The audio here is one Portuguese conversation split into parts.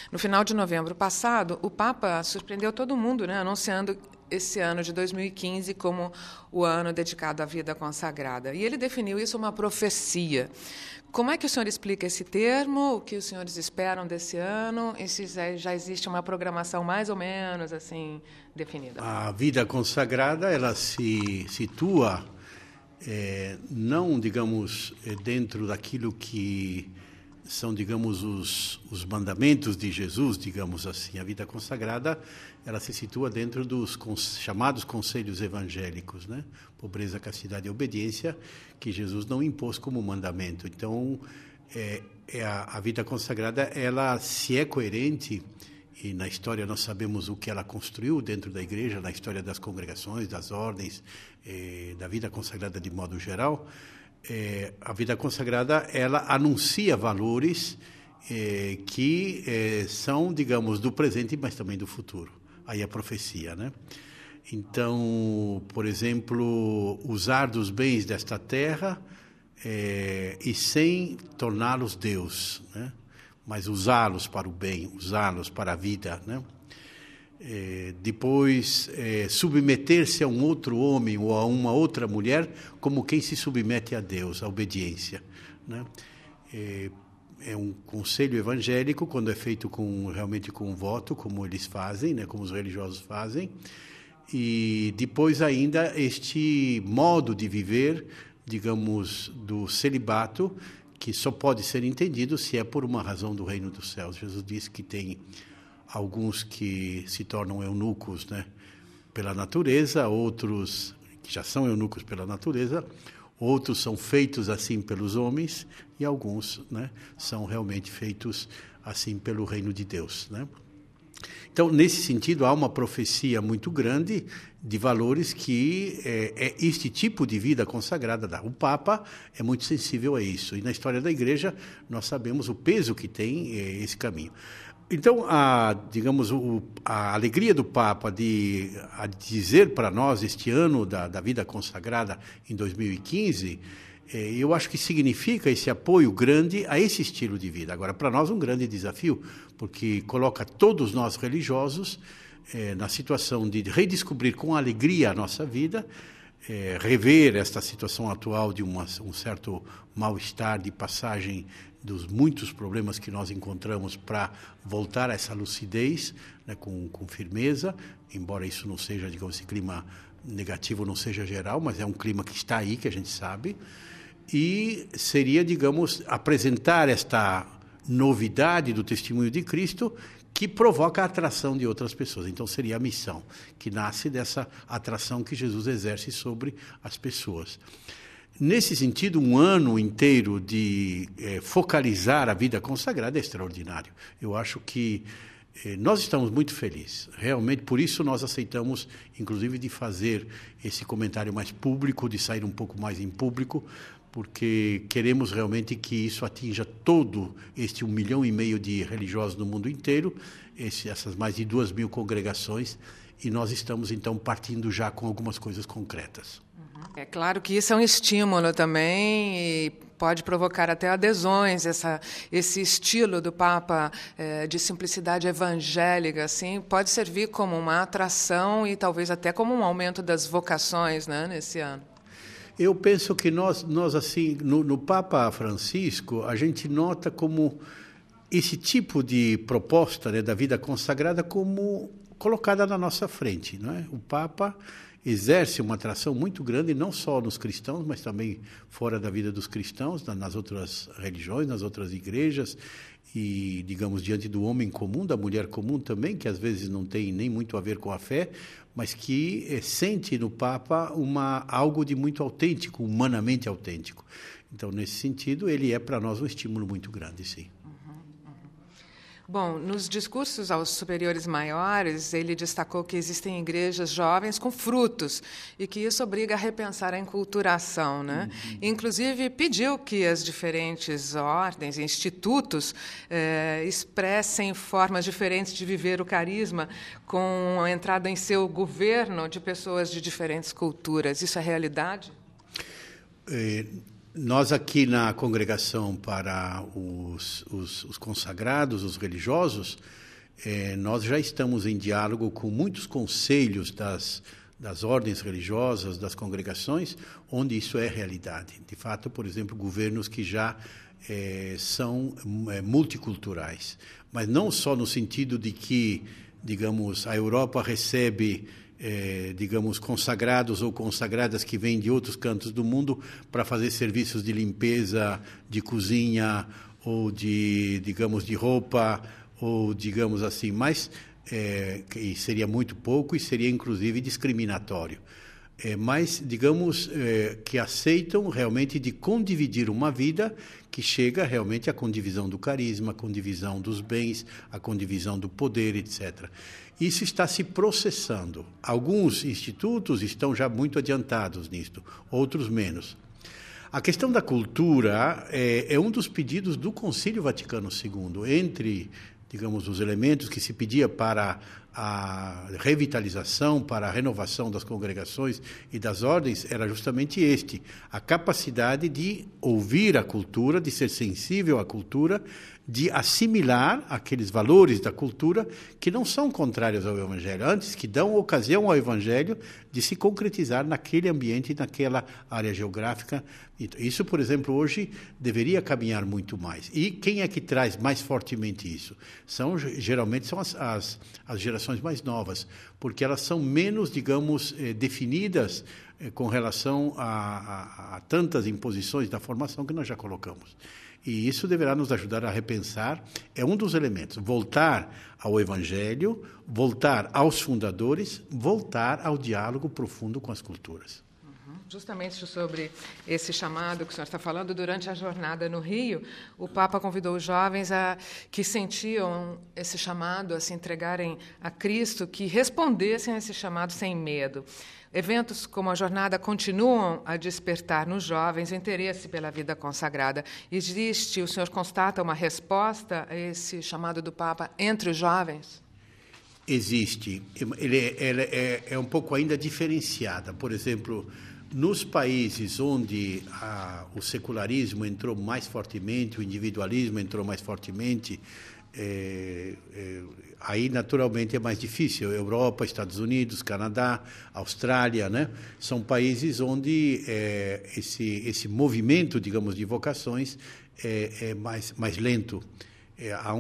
No final de novembro passado, o Papa surpreendeu todo mundo, né, anunciando esse ano de 2015 como o ano dedicado à vida consagrada. E ele definiu isso uma profecia. Como é que o senhor explica esse termo? O que os senhores esperam desse ano? E se já existe uma programação mais ou menos assim definida? A vida consagrada, ela se situa não, digamos, dentro daquilo que são, digamos, os mandamentos de Jesus, digamos assim. A vida consagrada, ela se situa dentro dos chamados conselhos evangélicos, né? Pobreza, castidade e obediência, que Jesus não impôs como mandamento. Então, a vida consagrada, ela se é coerente, e na história nós sabemos o que ela construiu dentro da igreja, na história das congregações, das ordens, da vida consagrada de modo geral. A vida consagrada, ela anuncia valores que são, digamos, do presente, mas também do futuro. Aí a profecia, né? Então, por exemplo, usar dos bens desta terra e sem torná-los Deus, né? Mas usá-los para o bem, usá-los para a vida, né? Depois, submeter-se a um outro homem ou a uma outra mulher como quem se submete a Deus, a obediência, né? É um conselho evangélico, quando é feito realmente com um voto, como eles fazem, né? Como os religiosos fazem. E depois ainda este modo de viver, digamos, do celibato, que só pode ser entendido se é por uma razão do reino dos céus. Jesus disse que tem alguns que se tornam eunucos, né, pela natureza, outros que já são eunucos pela natureza, outros são feitos assim pelos homens e alguns, né, são realmente feitos assim pelo reino de Deus, né? Então, nesse sentido, há uma profecia muito grande de valores que este tipo de vida consagrada dá. O Papa é muito sensível a isso. E na história da Igreja, nós sabemos o peso que tem esse caminho. Então, digamos, a alegria do Papa de dizer para nós este ano da vida consagrada em 2015... eu acho que significa esse apoio grande a esse estilo de vida. Agora, para nós, um grande desafio, porque coloca todos nós religiosos na situação de redescobrir com alegria a nossa vida, rever esta situação atual de um certo mal-estar, de passagem dos muitos problemas que nós encontramos para voltar a essa lucidez, né, com firmeza, embora isso não seja, digamos, esse clima negativo não seja geral, mas é um clima que está aí, que a gente sabe. E seria, digamos, apresentar esta novidade do testemunho de Cristo que provoca a atração de outras pessoas. Então, seria a missão, que nasce dessa atração que Jesus exerce sobre as pessoas. Nesse sentido, um ano inteiro de focalizar a vida consagrada é extraordinário. Eu acho que nós estamos muito felizes, realmente, por isso nós aceitamos, inclusive, de fazer esse comentário mais público, de sair um pouco mais em público, porque queremos realmente que isso atinja todo este 1,5 milhão de religiosos no mundo inteiro, essas mais de 2.000 congregações, e nós estamos, então, partindo já com algumas coisas concretas. É claro que isso é um estímulo também e pode provocar até adesões, esse estilo do Papa de simplicidade evangélica, assim, pode servir como uma atração e talvez até como um aumento das vocações, né, nesse ano. Eu penso que nós assim, no Papa Francisco, a gente nota como esse tipo de proposta, né, da vida consagrada como colocada na nossa frente, não é? O Papa exerce uma atração muito grande, não só nos cristãos, mas também fora da vida dos cristãos, nas outras religiões, nas outras igrejas, e, digamos, diante do homem comum, da mulher comum também, que às vezes não tem nem muito a ver com a fé, mas que sente no Papa algo de muito autêntico, humanamente autêntico. Então, nesse sentido, ele é para nós um estímulo muito grande, sim. Bom, nos discursos aos superiores maiores, ele destacou que existem igrejas jovens com frutos e que isso obriga a repensar a enculturação, né? Inclusive, pediu que as diferentes ordens e institutos expressem formas diferentes de viver o carisma com a entrada em seu governo de pessoas de diferentes culturas. Isso é realidade? Nós aqui na congregação para os consagrados, os religiosos, nós já estamos em diálogo com muitos conselhos das ordens religiosas, das congregações, onde isso é realidade. De fato, por exemplo, governos que já são multiculturais, mas não só no sentido de que, digamos, a Europa recebe digamos, consagrados ou consagradas que vêm de outros cantos do mundo para fazer serviços de limpeza, de cozinha ou de, digamos, de roupa ou, digamos assim, mas e seria muito pouco e seria inclusive discriminatório. Mas, digamos, que aceitam realmente de condividir uma vida que chega realmente à condivisão do carisma, à condivisão dos bens, à condivisão do poder, etc. Isso está se processando. Alguns institutos estão já muito adiantados nisto, outros menos. A questão da cultura é um dos pedidos do Concílio Vaticano II, entre, digamos, os elementos que se pedia para a revitalização, para a renovação das congregações e das ordens, era justamente a capacidade de ouvir a cultura, de ser sensível à cultura, de assimilar aqueles valores da cultura que não são contrários ao Evangelho, antes que dão ocasião ao Evangelho de se concretizar naquele ambiente, naquela área geográfica. Isso, por exemplo, hoje deveria caminhar muito mais. E quem é que traz mais fortemente isso? Geralmente são as gerações mais novas, porque elas são menos, digamos, definidas com relação a tantas imposições da formação que nós já colocamos. E isso deverá nos ajudar a repensar, é um dos elementos, voltar ao Evangelho, voltar aos fundadores, voltar ao diálogo profundo com as culturas. Justamente sobre esse chamado que o senhor está falando, durante a jornada no Rio, o Papa convidou os jovens que sentiam esse chamado a se entregarem a Cristo, que respondessem a esse chamado sem medo. Eventos como a jornada continuam a despertar nos jovens o interesse pela vida consagrada. Existe, o senhor constata uma resposta a esse chamado do Papa entre os jovens? Existe. Ele é um pouco ainda diferenciada. Por exemplo, nos países onde o secularismo entrou mais fortemente, o individualismo entrou mais fortemente, aí naturalmente é mais difícil. Europa, Estados Unidos, Canadá, Austrália, né? São países onde esse movimento, digamos, de vocações é mais lento. Há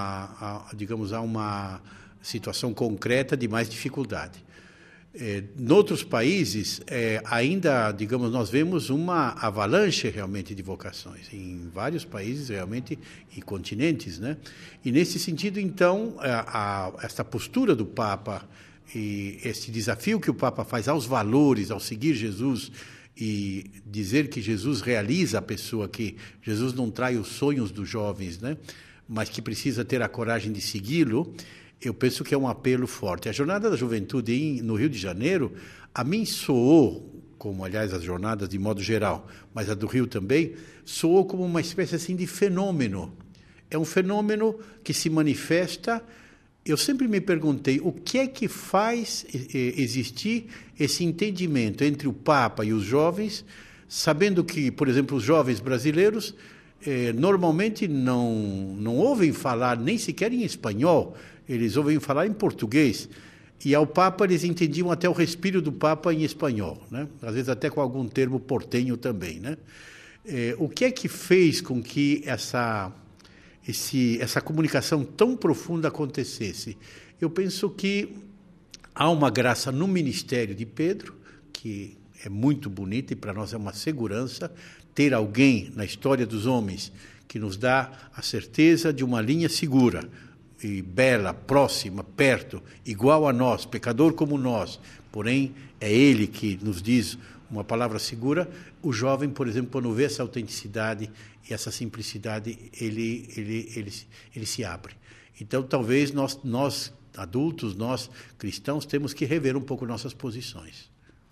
uma situação concreta de mais dificuldade. Noutros países, ainda, digamos, nós vemos uma avalanche realmente de vocações, em vários países realmente, e continentes, né? E nesse sentido, então, esta postura do Papa e esse desafio que o Papa faz aos valores, ao seguir Jesus e dizer que Jesus realiza a pessoa, que Jesus não trai os sonhos dos jovens, né? Mas que precisa ter a coragem de segui-lo. Eu penso que é um apelo forte. A Jornada da Juventude no Rio de Janeiro, a mim soou, como aliás as jornadas de modo geral, mas a do Rio também, soou como uma espécie assim de fenômeno. É um fenômeno que se manifesta. Eu sempre me perguntei o que é que faz existir esse entendimento entre o Papa e os jovens, sabendo que, por exemplo, os jovens brasileiros normalmente não ouvem falar nem sequer em espanhol, eles ouvem falar em português, e ao Papa eles entendiam até o respiro do Papa em espanhol, né? Às vezes até com algum termo portenho também, né? O que é que fez com que essa comunicação tão profunda acontecesse? Eu penso que há uma graça no ministério de Pedro, que é muito bonita e para nós é uma segurança ter alguém na história dos homens que nos dá a certeza de uma linha segura, e bela, próxima, perto, igual a nós, pecador como nós, porém é ele que nos diz uma palavra segura. O jovem, por exemplo, quando vê essa autenticidade e essa simplicidade, ele se abre. Então, talvez nós adultos, nós cristãos, temos que rever um pouco nossas posições.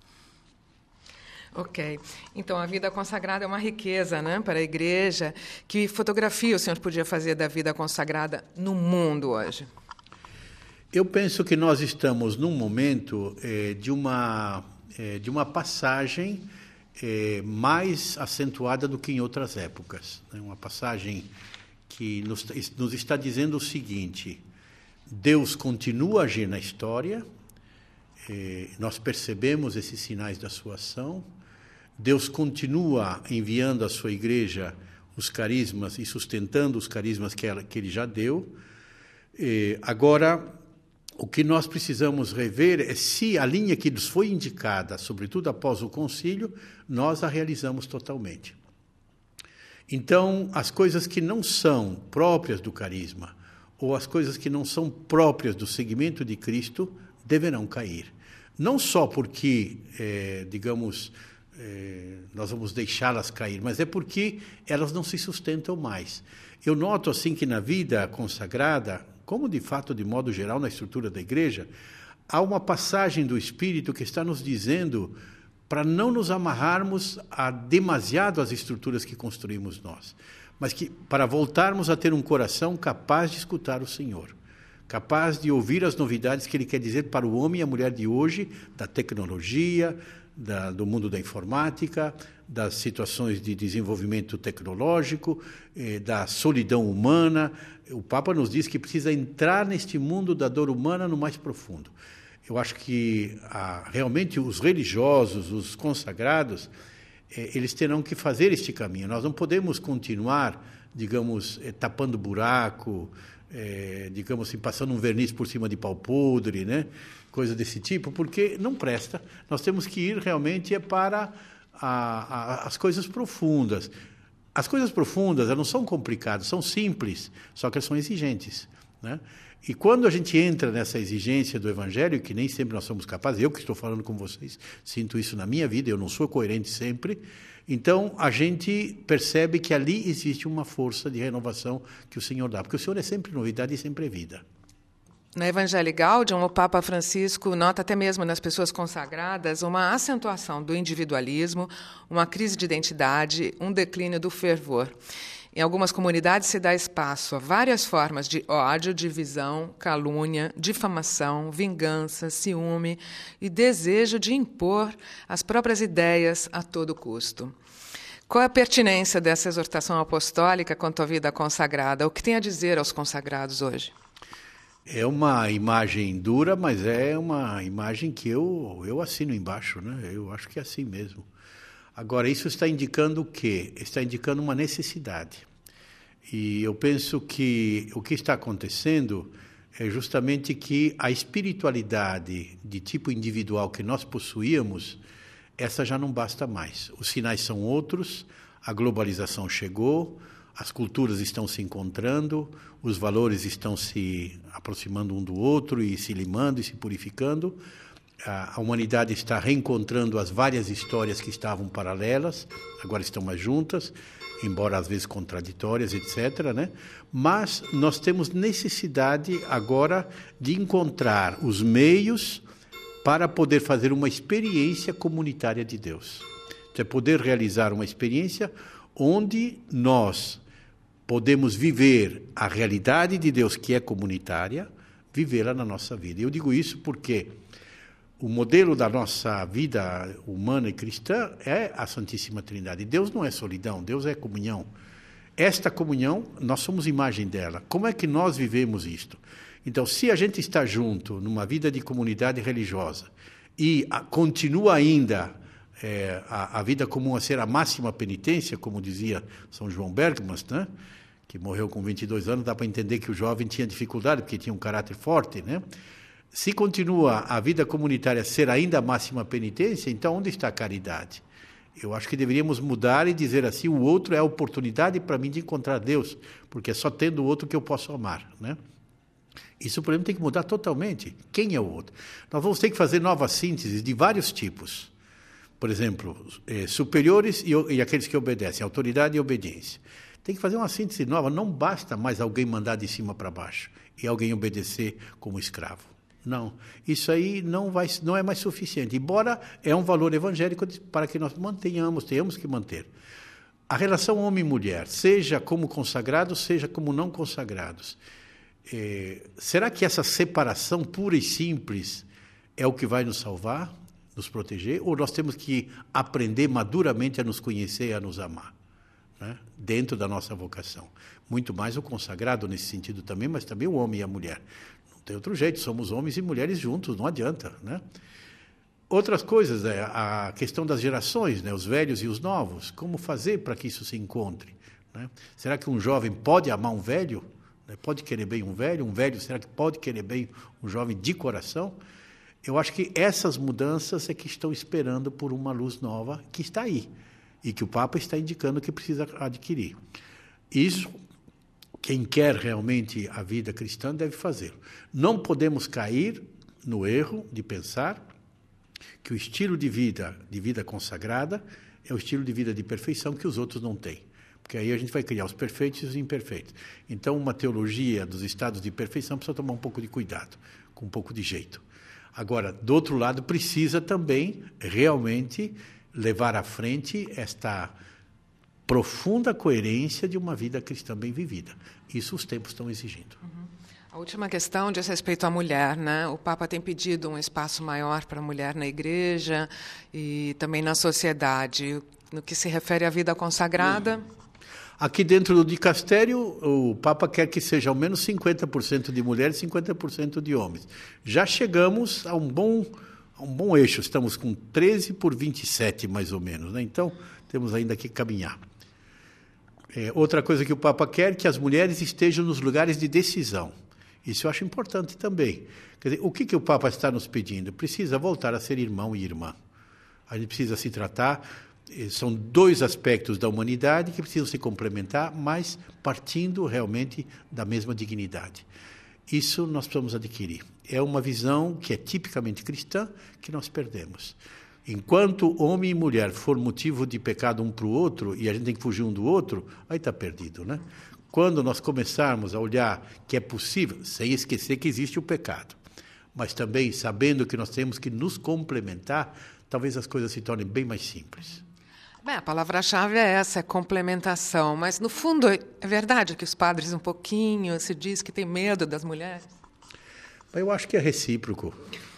Ok. Então, a vida consagrada é uma riqueza, né, para a Igreja. Que fotografia o senhor podia fazer da vida consagrada no mundo hoje? Eu penso que nós estamos num momento de uma passagem mais acentuada do que em outras épocas. É uma passagem que nos está dizendo o seguinte: Deus continua a agir na história, nós percebemos esses sinais da sua ação, Deus continua enviando à sua igreja os carismas e sustentando os carismas que Ele já deu. Agora, o que nós precisamos rever é se a linha que nos foi indicada, sobretudo após o concílio, nós a realizamos totalmente. Então, as coisas que não são próprias do carisma, ou as coisas que não são próprias do segmento de Cristo, deverão cair. Não só porque, nós vamos deixá-las cair, mas é porque elas não se sustentam mais. Eu noto assim que na vida consagrada, como de fato, de modo geral, na estrutura da igreja, há uma passagem do Espírito que está nos dizendo para não nos amarrarmos demasiado às estruturas que construímos nós, mas que para voltarmos a ter um coração capaz de escutar o Senhor, capaz de ouvir as novidades que Ele quer dizer para o homem e a mulher de hoje, da tecnologia, do mundo da informática, das situações de desenvolvimento tecnológico, da solidão humana. O Papa nos diz que precisa entrar neste mundo da dor humana no mais profundo. Eu acho que realmente os religiosos, os consagrados, eles terão que fazer este caminho. Nós não podemos continuar, tapando buraco, assim, passando um verniz por cima de pau podre, né? Coisa desse tipo, porque não presta. Nós temos que ir realmente para as coisas profundas. As coisas profundas, elas não são complicadas, são simples, só que elas são exigentes, né? E quando a gente entra nessa exigência do Evangelho, que nem sempre nós somos capazes, eu que estou falando com vocês, sinto isso na minha vida, eu não sou coerente sempre, então a gente percebe que ali existe uma força de renovação que o Senhor dá, porque o Senhor é sempre novidade e sempre é vida. Na Evangelii Gaudium, o Papa Francisco nota até mesmo nas pessoas consagradas uma acentuação do individualismo, uma crise de identidade, um declínio do fervor. Em algumas comunidades se dá espaço a várias formas de ódio, divisão, calúnia, difamação, vingança, ciúme e desejo de impor as próprias ideias a todo custo. Qual é a pertinência dessa exortação apostólica quanto à vida consagrada? O que tem a dizer aos consagrados hoje? É uma imagem dura, mas é uma imagem que eu assino embaixo, né? Eu acho que é assim mesmo. Agora, isso está indicando o quê? Está indicando uma necessidade. E eu penso que o que está acontecendo é justamente que a espiritualidade de tipo individual que nós possuíamos, essa já não basta mais. Os sinais são outros, a globalização chegou, as culturas estão se encontrando, os valores estão se aproximando um do outro e se limando e se purificando. A humanidade está reencontrando as várias histórias que estavam paralelas, agora estão mais juntas, embora às vezes contraditórias, etc., né? Mas nós temos necessidade agora de encontrar os meios para poder fazer uma experiência comunitária de Deus. Então, é poder realizar uma experiência onde nós podemos viver a realidade de Deus, que é comunitária, vivê-la na nossa vida. Eu digo isso porque o modelo da nossa vida humana e cristã é a Santíssima Trindade. Deus não é solidão, Deus é comunhão. Esta comunhão, nós somos imagem dela. Como é que nós vivemos isto? Então, se a gente está junto numa vida de comunidade religiosa e continua ainda a vida comum a ser a máxima penitência, como dizia São João Bergmas, né? Que morreu com 22 anos, dá para entender que o jovem tinha dificuldade, porque tinha um caráter forte, né? Se continua a vida comunitária a ser ainda a máxima penitência, então onde está a caridade? Eu acho que deveríamos mudar e dizer assim, o outro é a oportunidade para mim de encontrar Deus, porque é só tendo o outro que eu posso amar, né? Isso, por exemplo, tem que mudar totalmente. Quem é o outro? Nós vamos ter que fazer novas sínteses de vários tipos. Por exemplo, superiores e aqueles que obedecem, autoridade e obediência. Tem que fazer uma síntese nova. Não basta mais alguém mandar de cima para baixo e alguém obedecer como escravo. Não, isso aí não é mais suficiente, embora é um valor evangélico para que nós tenhamos que manter. A relação homem-mulher, seja como consagrados, seja como não consagrados, será que essa separação pura e simples é o que vai nos salvar? nos proteger, ou nós temos que aprender maduramente a nos conhecer e a nos amar, né? Dentro da nossa vocação. Muito mais o consagrado nesse sentido também, mas também o homem e a mulher. Não tem outro jeito, somos homens e mulheres juntos, não adianta, né? Outras coisas, a questão das gerações, né? Os velhos e os novos, como fazer para que isso se encontre, né? Será que um jovem pode amar um velho? Pode querer bem um velho, será que pode querer bem um jovem de coração? Eu acho que essas mudanças é que estão esperando por uma luz nova que está aí e que o Papa está indicando que precisa adquirir. Isso, quem quer realmente a vida cristã deve fazê-lo. Não podemos cair no erro de pensar que o estilo de vida consagrada é o estilo de vida de perfeição que os outros não têm. Porque aí a gente vai criar os perfeitos e os imperfeitos. Então, uma teologia dos estados de perfeição precisa tomar um pouco de cuidado, com um pouco de jeito. Agora, do outro lado, precisa também realmente levar à frente esta profunda coerência de uma vida cristã bem vivida. Isso os tempos estão exigindo. A última questão diz respeito à mulher, né? O Papa tem pedido um espaço maior para a mulher na Igreja e também na sociedade. No que se refere à vida consagrada... Aqui dentro do dicastério, o Papa quer que seja ao menos 50% de mulheres e 50% de homens. Já chegamos a um bom eixo, estamos com 13/27, mais ou menos, né? Então, temos ainda que caminhar. Outra coisa que o Papa quer é que as mulheres estejam nos lugares de decisão. Isso eu acho importante também. Quer dizer, o que o Papa está nos pedindo? Precisa voltar a ser irmão e irmã. A gente precisa se tratar... São dois aspectos da humanidade que precisam se complementar, mas partindo realmente da mesma dignidade. Isso nós precisamos adquirir. É uma visão que é tipicamente cristã que nós perdemos. Enquanto homem e mulher for motivo de pecado um para o outro e a gente tem que fugir um do outro, aí está perdido, né? Quando nós começarmos a olhar que é possível, sem esquecer que existe o pecado, mas também sabendo que nós temos que nos complementar, talvez as coisas se tornem bem mais simples. Bem, a palavra-chave é essa, é complementação. Mas, no fundo, é verdade que os padres um pouquinho se diz que tem medo das mulheres? Eu acho que é recíproco.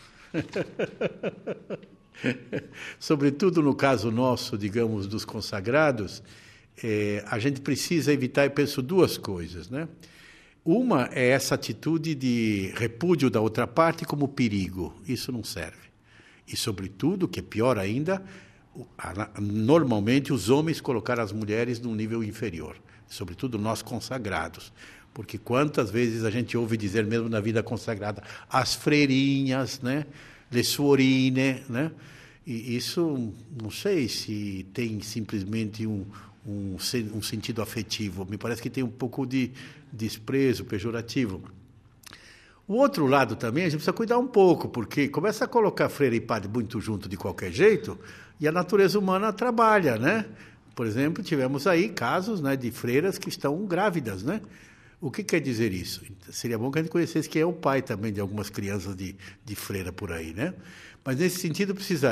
Sobretudo no caso nosso, digamos, dos consagrados, a gente precisa evitar, eu penso, duas coisas, né? Uma é essa atitude de repúdio da outra parte como perigo. Isso não serve. E, sobretudo, que é pior ainda... Normalmente, os homens colocaram as mulheres num nível inferior, sobretudo nós consagrados, porque quantas vezes a gente ouve dizer, mesmo na vida consagrada, as freirinhas, né? Le suorine, né? E isso, não sei se tem simplesmente um sentido afetivo, me parece que tem um pouco de desprezo pejorativo. O outro lado também, a gente precisa cuidar um pouco, porque começa a colocar freira e padre muito junto de qualquer jeito, e a natureza humana trabalha, né? Por exemplo, tivemos aí casos, né, de freiras que estão grávidas, né? O que quer dizer isso? Seria bom que a gente conhecesse quem é o pai também de algumas crianças de freira por aí, né? Mas nesse sentido precisa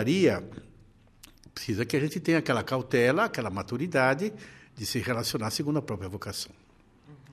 que a gente tenha aquela cautela, aquela maturidade de se relacionar segundo a própria vocação.